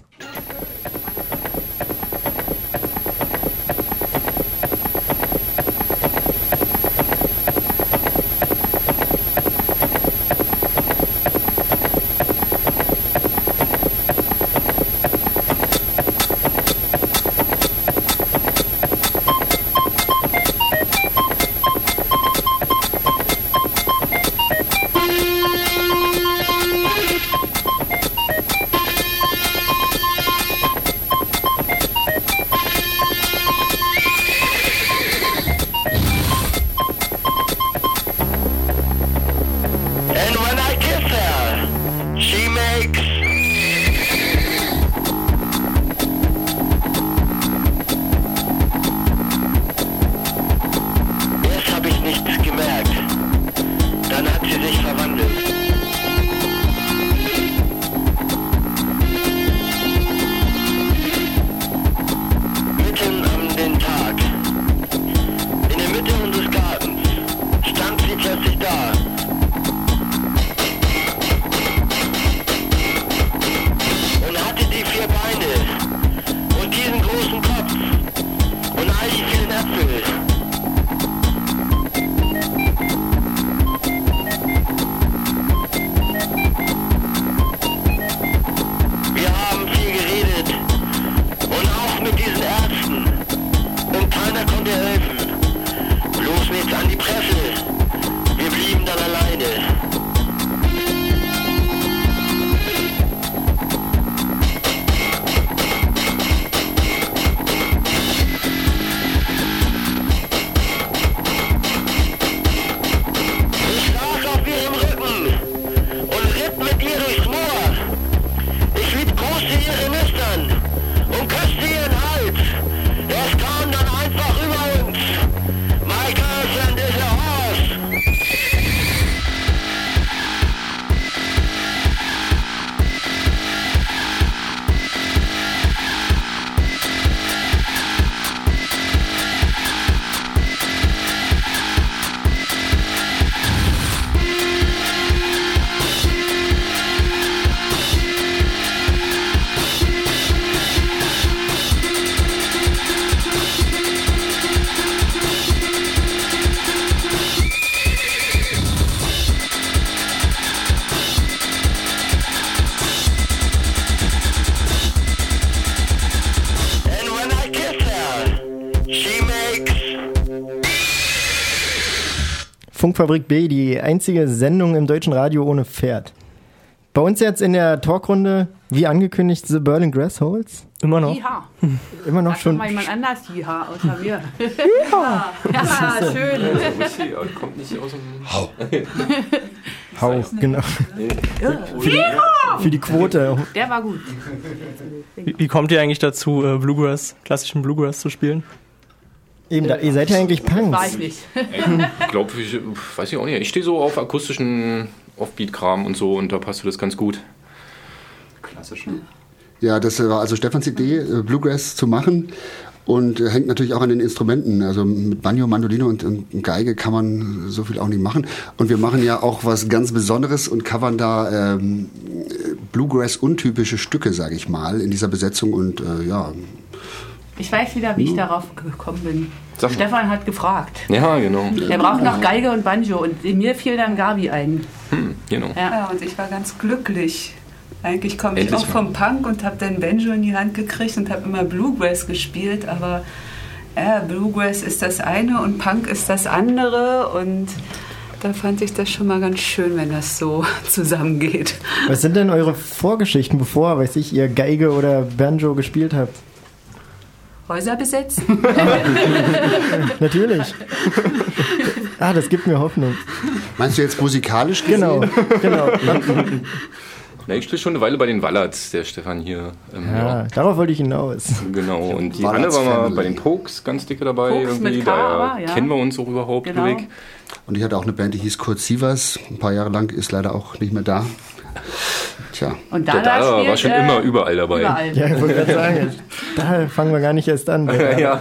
[SPEAKER 8] Funkfabrik B, die einzige Sendung im deutschen Radio ohne Pferd. Bei uns jetzt in der Talkrunde, wie angekündigt, The Berlin Grassholes. Immer noch.
[SPEAKER 12] Jiha.
[SPEAKER 8] Immer noch
[SPEAKER 12] Sag
[SPEAKER 8] schon.
[SPEAKER 12] doch mal jemand anders Jiha außer mir. Ja, ja schön.
[SPEAKER 11] Kommt nicht aus dem
[SPEAKER 8] Hau. Hau, genau. Für die, für die Quote.
[SPEAKER 12] Der war gut.
[SPEAKER 7] Wie, wie kommt ihr eigentlich dazu, äh, Bluegrass, klassischen Bluegrass zu spielen?
[SPEAKER 8] Eben, da, ihr seid ja eigentlich Punks.
[SPEAKER 12] War ich nicht.
[SPEAKER 11] Ich glaube, ich weiß ich auch nicht. Ich stehe so auf akustischen Offbeat-Kram und so und da passt das ganz gut.
[SPEAKER 15] Klassischen. Ja, das war also Stefans Idee, Bluegrass zu machen und hängt natürlich auch an den Instrumenten. Also mit Banjo, Mandoline und, und Geige kann man so viel auch nicht machen. Und wir machen ja auch was ganz Besonderes und covern da ähm, Bluegrass-untypische Stücke, sage ich mal, in dieser Besetzung und äh, ja...
[SPEAKER 12] Ich weiß wieder, wie ich darauf gekommen bin.
[SPEAKER 11] Sag mal.
[SPEAKER 12] Stefan hat gefragt.
[SPEAKER 11] Ja, genau.
[SPEAKER 12] Er braucht noch Geige und Banjo und mir fiel dann Gabi ein.
[SPEAKER 11] Hm, genau.
[SPEAKER 10] Ja. ja, und ich war ganz glücklich. Eigentlich komme ich
[SPEAKER 11] Endlich
[SPEAKER 10] auch vom Punk und habe dann Banjo in die Hand gekriegt und habe immer Bluegrass gespielt, aber ja, Bluegrass ist das eine und Punk ist das andere und da fand ich das schon mal ganz schön, wenn das so zusammengeht.
[SPEAKER 8] Was sind denn eure Vorgeschichten, bevor, weiß ich, ihr Geige oder Banjo gespielt habt?
[SPEAKER 10] Häuser besetzt?
[SPEAKER 8] Natürlich. Ah, das gibt mir Hoffnung.
[SPEAKER 15] Meinst du jetzt musikalisch gesehen?
[SPEAKER 8] Genau, genau.
[SPEAKER 11] Na, ich spiele schon eine Weile bei den Wallerts, der Stefan hier. Ähm,
[SPEAKER 8] ja, ja, darauf wollte ich hinaus.
[SPEAKER 11] Genau, und die
[SPEAKER 15] Wallerts
[SPEAKER 11] Anne war mal
[SPEAKER 15] Family.
[SPEAKER 11] bei den Pokes ganz dicke dabei.
[SPEAKER 12] Pokes
[SPEAKER 11] irgendwie.
[SPEAKER 12] mit K,
[SPEAKER 11] Daher
[SPEAKER 12] aber, ja.
[SPEAKER 11] kennen wir uns auch überhaupt.
[SPEAKER 12] Genau.
[SPEAKER 11] Weg.
[SPEAKER 15] Und ich hatte auch eine Band, die hieß Kurt Sievers, ein paar Jahre lang, ist leider auch nicht mehr da. Tja.
[SPEAKER 12] Und
[SPEAKER 11] Der
[SPEAKER 12] Dada
[SPEAKER 11] Dada
[SPEAKER 12] spielt,
[SPEAKER 11] war schon
[SPEAKER 12] äh,
[SPEAKER 11] immer überall dabei.
[SPEAKER 12] Überall.
[SPEAKER 8] Ja, ich wollte gerade sagen, da fangen wir gar nicht erst an.
[SPEAKER 11] Ja.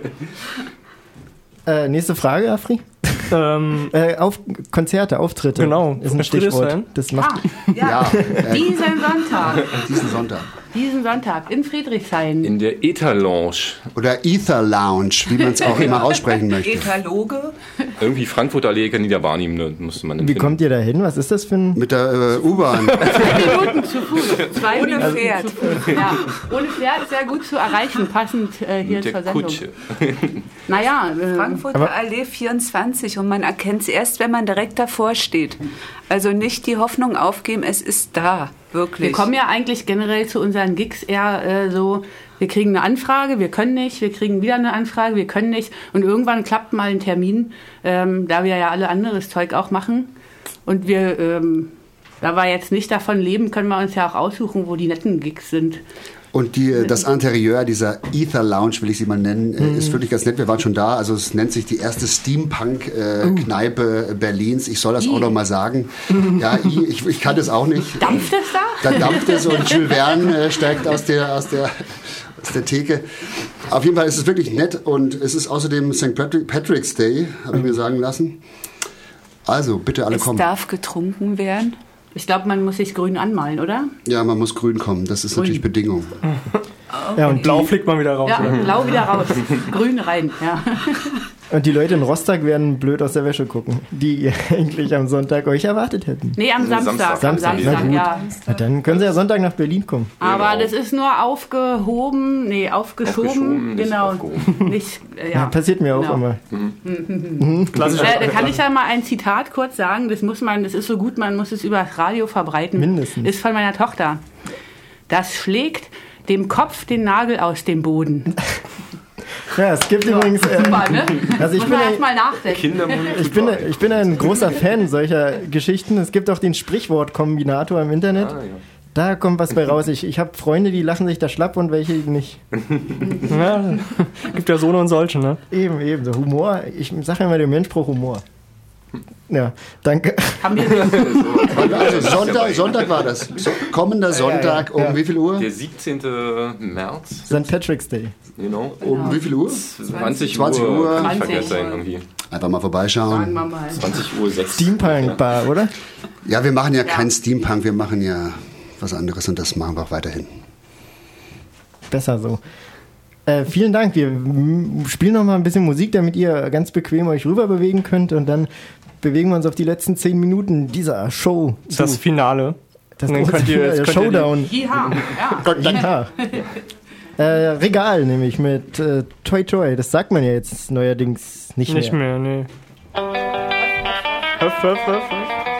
[SPEAKER 8] Äh, nächste Frage, Afri?
[SPEAKER 7] Ähm,
[SPEAKER 8] äh, auf Konzerte, Auftritte.
[SPEAKER 7] Genau.
[SPEAKER 8] Ist ein
[SPEAKER 7] In
[SPEAKER 8] Stichwort.
[SPEAKER 7] Friedrichshain?
[SPEAKER 8] Das macht
[SPEAKER 12] Ah, ja.
[SPEAKER 15] Ja, äh,
[SPEAKER 12] Diesen Sonntag.
[SPEAKER 15] diesen Sonntag.
[SPEAKER 12] Diesen Sonntag in Friedrichshain.
[SPEAKER 11] In der Ether Lounge.
[SPEAKER 15] Oder Ether Lounge, wie man es auch immer aussprechen möchte.
[SPEAKER 10] Etaloge?
[SPEAKER 11] Irgendwie Frankfurter Allee kann jeder wahrnehmen, da musste man dann
[SPEAKER 8] Wie
[SPEAKER 11] finden.
[SPEAKER 8] kommt ihr da hin? Was ist das für ein...
[SPEAKER 15] Mit der äh, U-Bahn.
[SPEAKER 12] Zwei Minuten zu Fuß. Zwei
[SPEAKER 10] Ohne
[SPEAKER 12] Minuten
[SPEAKER 10] Pferd.
[SPEAKER 12] Zu Fuß. Ja. Ohne Pferd ist sehr gut zu erreichen, passend äh, hier
[SPEAKER 11] Mit
[SPEAKER 12] zur
[SPEAKER 11] der
[SPEAKER 12] Sendung.
[SPEAKER 11] Kutsche.
[SPEAKER 12] Naja, äh,
[SPEAKER 10] Frankfurter
[SPEAKER 8] Aber-
[SPEAKER 10] Allee vierundzwanzig und man erkennt es erst, wenn man direkt davor steht. Also nicht die Hoffnung aufgeben, es ist da, wirklich.
[SPEAKER 12] wir kommen ja eigentlich generell zu unseren Gigs eher äh, so, wir kriegen eine Anfrage, wir können nicht, wir kriegen wieder eine Anfrage, wir können nicht und irgendwann klappt mal ein Termin, ähm, da wir ja alle anderes Zeug auch machen und wir, ähm, da wir jetzt nicht davon leben, können wir uns ja auch aussuchen, wo die netten Gigs sind.
[SPEAKER 15] Und die, das Interieur dieser Ether Lounge, will ich sie mal nennen, äh, ist wirklich ganz nett. Wir waren schon da. Also es nennt sich die erste Steampunk-Kneipe Berlins. Ich soll das auch noch mal sagen. Ja, ich, ich kann das auch nicht.
[SPEAKER 12] Dampft es da?
[SPEAKER 15] Da dampft es und Jules Verne äh, steigt aus der, aus, der, aus der Theke. Auf jeden Fall ist es wirklich nett und es ist außerdem Sankt Patrick's Day, habe ich mir sagen lassen. Also bitte alle
[SPEAKER 10] Es
[SPEAKER 15] kommen.
[SPEAKER 10] darf getrunken werden.
[SPEAKER 12] Ich glaube, man muss sich grün anmalen, oder?
[SPEAKER 15] Ja, man muss grün kommen. Das ist
[SPEAKER 12] Grün.
[SPEAKER 15] natürlich Bedingung.
[SPEAKER 8] Ja, und
[SPEAKER 7] Blau fliegt man wieder raus.
[SPEAKER 12] Ja,
[SPEAKER 7] oder?
[SPEAKER 12] blau wieder raus, grün rein, ja.
[SPEAKER 8] Und die Leute in Rostock werden blöd aus der Wäsche gucken, die ihr eigentlich am Sonntag euch erwartet hätten.
[SPEAKER 12] Nee, am Samstag,
[SPEAKER 11] Samstag.
[SPEAKER 12] am
[SPEAKER 8] Samstag,
[SPEAKER 12] Samstag,
[SPEAKER 8] na gut.
[SPEAKER 12] ja.
[SPEAKER 8] Na, dann können sie ja Sonntag nach Berlin kommen.
[SPEAKER 12] Aber
[SPEAKER 11] Genau.
[SPEAKER 12] das ist nur aufgehoben, nee, aufgeschoben,
[SPEAKER 11] Aufgeschoben, nicht
[SPEAKER 12] genau.
[SPEAKER 11] aufgehoben.
[SPEAKER 12] Nicht, äh,
[SPEAKER 8] Ja,
[SPEAKER 12] ja.
[SPEAKER 8] passiert mir auch
[SPEAKER 12] Genau.
[SPEAKER 8] immer.
[SPEAKER 7] Klassisch.
[SPEAKER 12] Äh, da kann ich ja mal ein Zitat kurz sagen, das muss man, das ist so gut, man muss es über das Radio verbreiten.
[SPEAKER 8] Mindestens.
[SPEAKER 12] Ist von meiner Tochter. Das schlägt dem Kopf den Nagel aus dem Boden.
[SPEAKER 8] Ja, es gibt übrigens... Äh,
[SPEAKER 12] Super, ne?
[SPEAKER 8] also ich
[SPEAKER 12] muss
[SPEAKER 8] bin,
[SPEAKER 12] man
[SPEAKER 8] ein,
[SPEAKER 12] erst mal nachdenken.
[SPEAKER 11] Kindermund.
[SPEAKER 8] ich, bin, ich bin ein großer Fan solcher Geschichten. Es gibt auch den Sprichwortkombinator im Internet.
[SPEAKER 11] Ah, ja.
[SPEAKER 8] Da kommt was bei raus. Ich, ich habe Freunde, die lachen sich da schlapp und welche nicht.
[SPEAKER 7] Ja, gibt ja so und solche, ne?
[SPEAKER 8] Eben, eben. So Humor. Ich sage immer, der Mensch braucht Humor. Ja, danke.
[SPEAKER 12] Haben wir
[SPEAKER 15] Also Sonntag, Sonntag war das. So, kommender Sonntag um
[SPEAKER 8] ja.
[SPEAKER 15] wie viel Uhr?
[SPEAKER 11] Der siebzehnten März,
[SPEAKER 8] Sankt Patrick's Day.
[SPEAKER 11] genau.
[SPEAKER 15] Um wie viel Uhr?
[SPEAKER 11] zwanzig,
[SPEAKER 15] zwanzig Uhr.
[SPEAKER 11] Kann ich
[SPEAKER 12] zwanzig
[SPEAKER 11] verkehrt sein irgendwie.
[SPEAKER 15] Einfach mal
[SPEAKER 12] sagen
[SPEAKER 15] vorbeischauen.
[SPEAKER 12] wir mal.
[SPEAKER 11] zwanzig Uhr sechs.
[SPEAKER 8] Steampunk Bar, oder?
[SPEAKER 15] Ja, wir machen ja, kein Steampunk, wir machen ja was anderes und das machen wir auch weiterhin.
[SPEAKER 8] Besser so. Äh, vielen Dank. Wir m- spielen noch mal ein bisschen Musik, damit ihr ganz bequem euch rüber bewegen könnt und dann bewegen wir uns auf die letzten zehn Minuten dieser Show.
[SPEAKER 7] Das ist das Finale.
[SPEAKER 8] Das
[SPEAKER 7] Und dann
[SPEAKER 8] große
[SPEAKER 7] könnt ihr-
[SPEAKER 8] Finale,
[SPEAKER 7] jetzt
[SPEAKER 8] der
[SPEAKER 7] könnt ihr die-
[SPEAKER 8] Showdown.
[SPEAKER 12] Ja, ja.
[SPEAKER 8] Ja. Äh, Regal nämlich mit äh, Toy Toy. Das sagt man ja jetzt neuerdings nicht,
[SPEAKER 7] Nicht
[SPEAKER 8] mehr.
[SPEAKER 7] mehr, nee. wirf, wirf, wirf.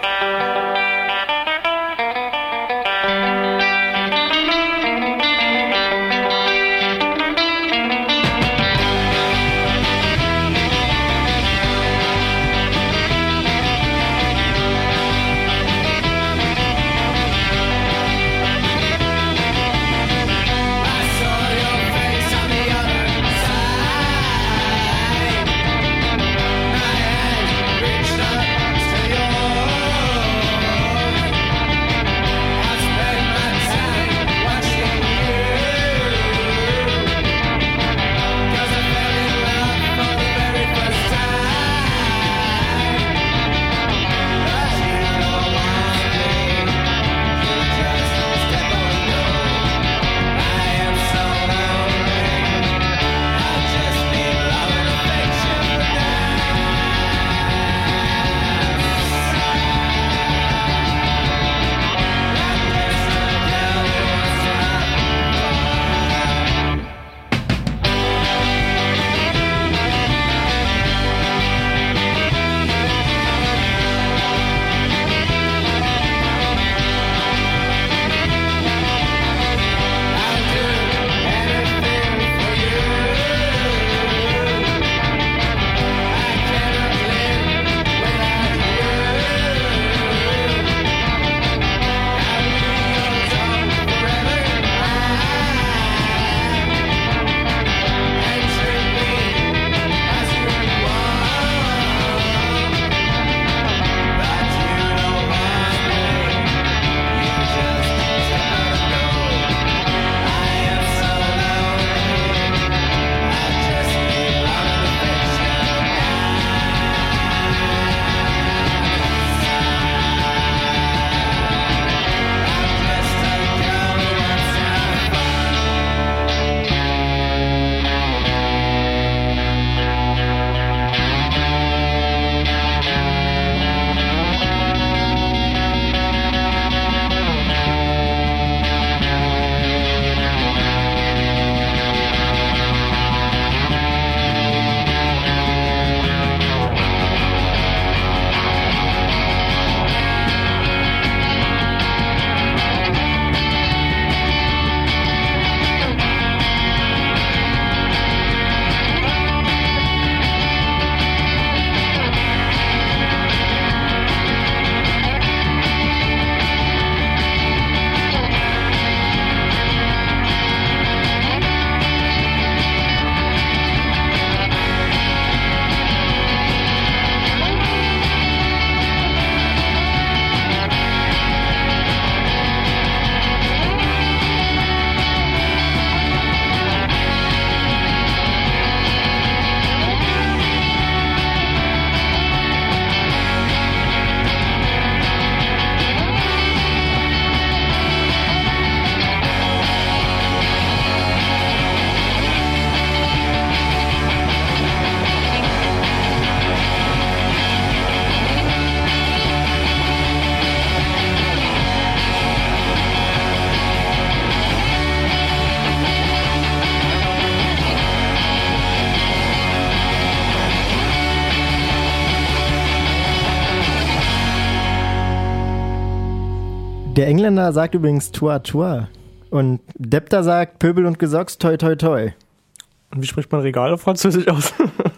[SPEAKER 8] Der Engländer sagt übrigens Tua Tua. Und Depter sagt Pöbel und Gesocks toi toi toi.
[SPEAKER 7] Und wie spricht man Regal auf Französisch aus?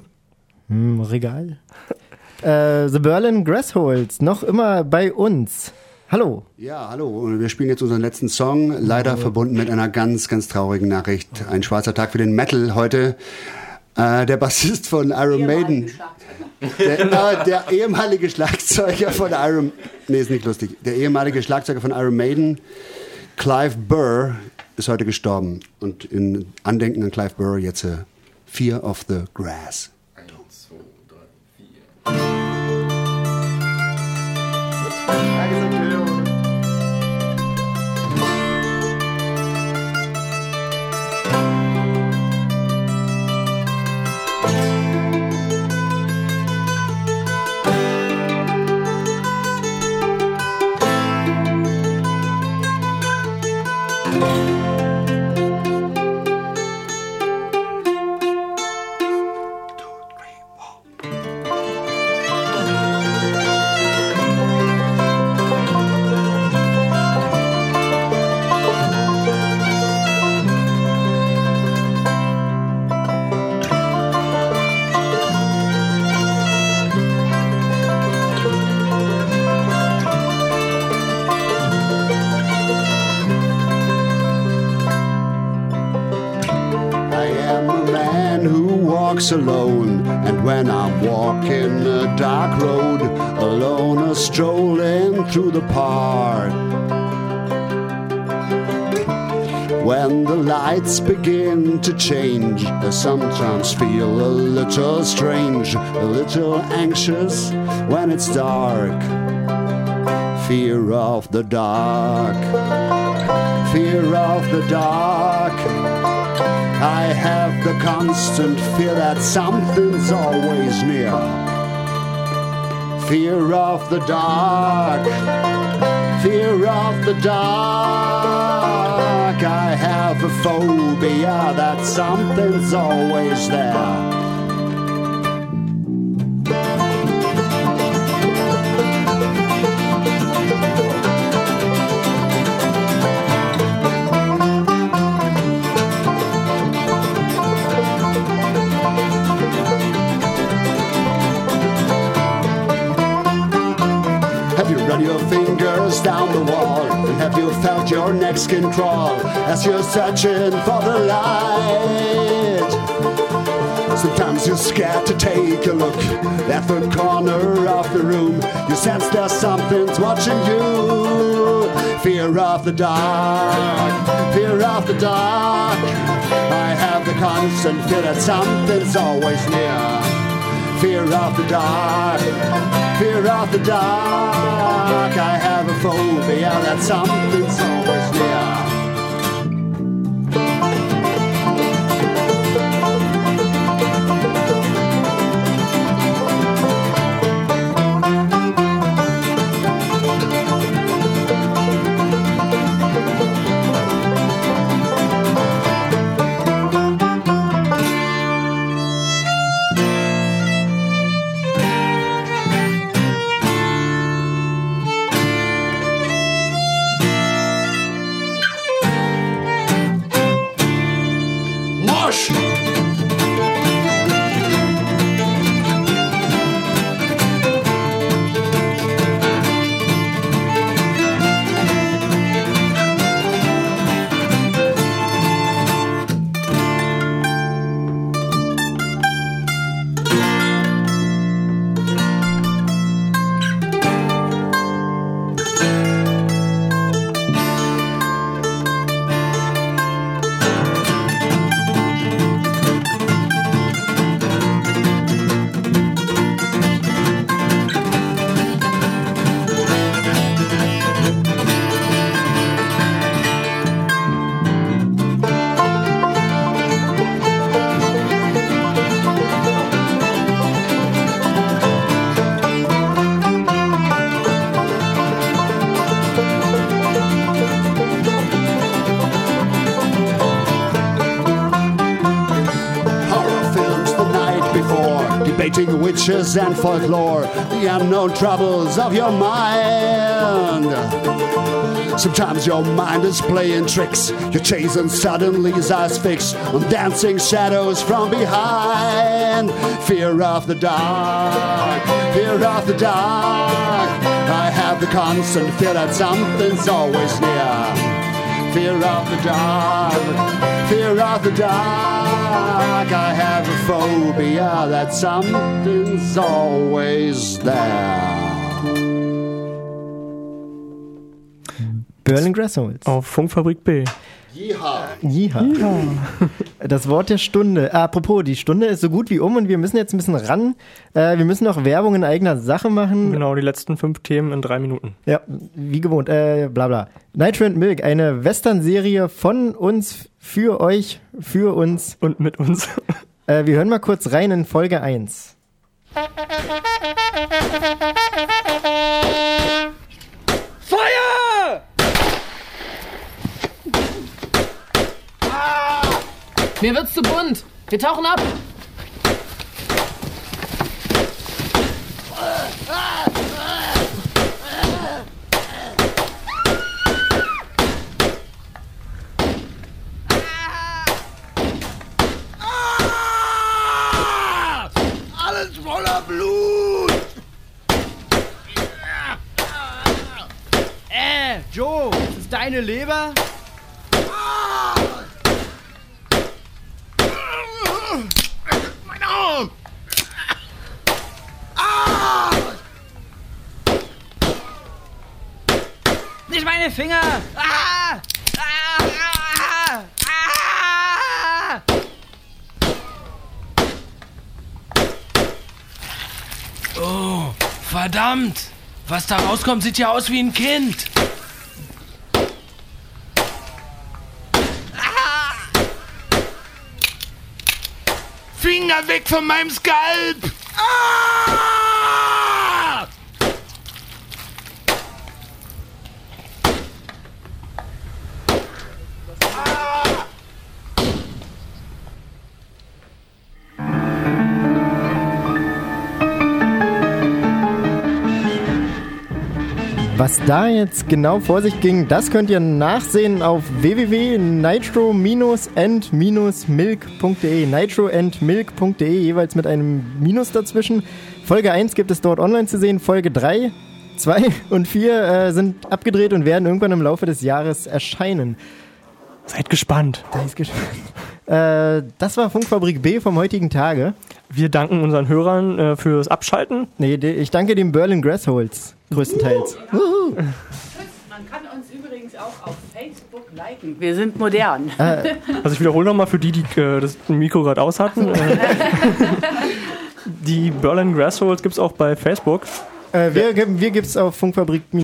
[SPEAKER 8] hm, Regal? äh, The Berlin Grassholes, noch immer bei uns. Hallo.
[SPEAKER 15] Ja, hallo. Und wir spielen jetzt unseren letzten Song, leider oh. verbunden mit einer ganz, ganz traurigen Nachricht. Ein schwarzer Tag für den Metal heute. Äh, der Bassist von Iron Maiden. Der, äh, der ehemalige Schlagzeuger von Iron... Nee, ist nicht lustig. Der ehemalige Schlagzeuger von Iron Maiden, Clive Burr, ist heute gestorben. Und in Andenken an Clive Burr jetzt äh, Fear of the Grass.
[SPEAKER 11] eins, zwei, drei, vier.
[SPEAKER 2] Two, three, four.
[SPEAKER 9] walks alone. And when I'm walking a dark road, alone or strolling through the park, when the lights begin to change, I sometimes feel a little strange, a little anxious when it's dark. Fear of the dark, fear of the dark. I have the constant fear that something's always near. Fear of the dark, fear of the dark. I have a phobia that something's always there. Your fingers down the wall, and have you felt your neck skin crawl as you're searching for the light? Sometimes you're scared to take a look at the corner of the room. You sense there's something's watching you. Fear of the dark, fear of the dark. I have the constant fear that something's always near. Fear of the dark, fear of the dark. I have a phobia that something's always near. Witches and folklore, the unknown troubles of your mind. Sometimes your mind is playing tricks. You're chasing suddenly's eyes fixed on dancing shadows from behind. Fear of the dark, fear of the dark. I have the constant fear that something's always near. Fear of the dark, fear of the dark. I have a phobia that something's always there.
[SPEAKER 8] Berlin Grassholes.
[SPEAKER 7] Auf Funkfabrik B.
[SPEAKER 9] Jiha.
[SPEAKER 8] Jiha. Jiha. Das Wort der Stunde. Apropos, die Stunde ist so gut wie um und wir müssen jetzt ein bisschen ran. Äh, wir müssen noch Werbung in eigener Sache machen.
[SPEAKER 7] Genau, die letzten fünf Themen in drei Minuten.
[SPEAKER 8] Ja, wie gewohnt. Äh, bla bla. Nitro and Milk, eine Western-Serie von uns, für euch, für uns.
[SPEAKER 7] Und mit uns.
[SPEAKER 8] Äh, wir hören mal kurz rein in Folge eins.
[SPEAKER 17] Feuer!
[SPEAKER 18] Mir wird's zu bunt. Wir tauchen ab.
[SPEAKER 17] Alles voller Blut! Äh, Joe, ist es deine Leber? Mein nicht meine Finger! Ah! Ah! Ah! Ah!
[SPEAKER 19] Oh, verdammt! Was da rauskommt, sieht ja aus wie ein Kind. Ah! Finger weg von meinem Skalp! Ah!
[SPEAKER 8] Was da jetzt genau vor sich ging, das könnt ihr nachsehen auf w w w punkt nitro and milk punkt d e. nitro and milk punkt d e, jeweils mit einem Minus dazwischen. Folge eins gibt es dort online zu sehen. Folge drei, zwei und vier äh, sind abgedreht und werden irgendwann im Laufe des Jahres erscheinen.
[SPEAKER 7] Seid gespannt.
[SPEAKER 8] Seid gespannt. Äh, das war Funkfabrik B vom heutigen Tage.
[SPEAKER 7] Wir danken unseren Hörern äh, fürs Abschalten.
[SPEAKER 8] Nee, de- ich danke dem Berlin Grassholz größtenteils.
[SPEAKER 12] Man kann uns übrigens auch auf Facebook liken. Wir sind modern.
[SPEAKER 8] Äh.
[SPEAKER 7] Also ich wiederhole nochmal für die, die äh, das Mikro gerade aus hatten. Äh, die Berlin Grassholz gibt es auch bei Facebook.
[SPEAKER 8] Äh, wir, wir gibt es auf Funkfabrik